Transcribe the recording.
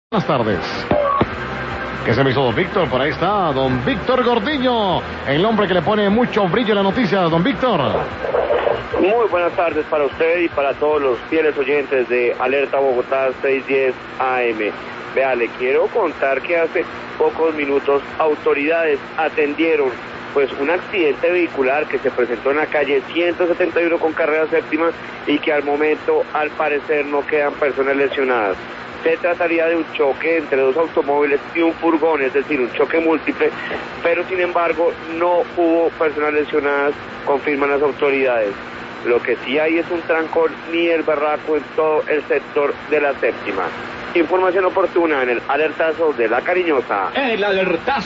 Buenas tardes. ¿Qué se me hizo don Víctor? Por ahí está don Víctor Gordiño, el hombre que le pone mucho brillo a la noticia, don Víctor. Muy buenas tardes para usted y para todos los fieles oyentes de Alerta Bogotá 610 AM. Vea, le quiero contar que hace pocos minutos autoridades atendieron pues un accidente vehicular que se presentó en la calle 171 con carrera séptima y que al momento al parecer no quedan personas lesionadas. Se trataría de un choque entre dos automóviles y un furgón, es decir, un choque múltiple, pero sin embargo no hubo personas lesionadas, confirman las autoridades. Lo que sí hay es un trancón ni el barraco en todo el sector de la séptima. Información oportuna en el alertazo de La Cariñosa. El alertazo.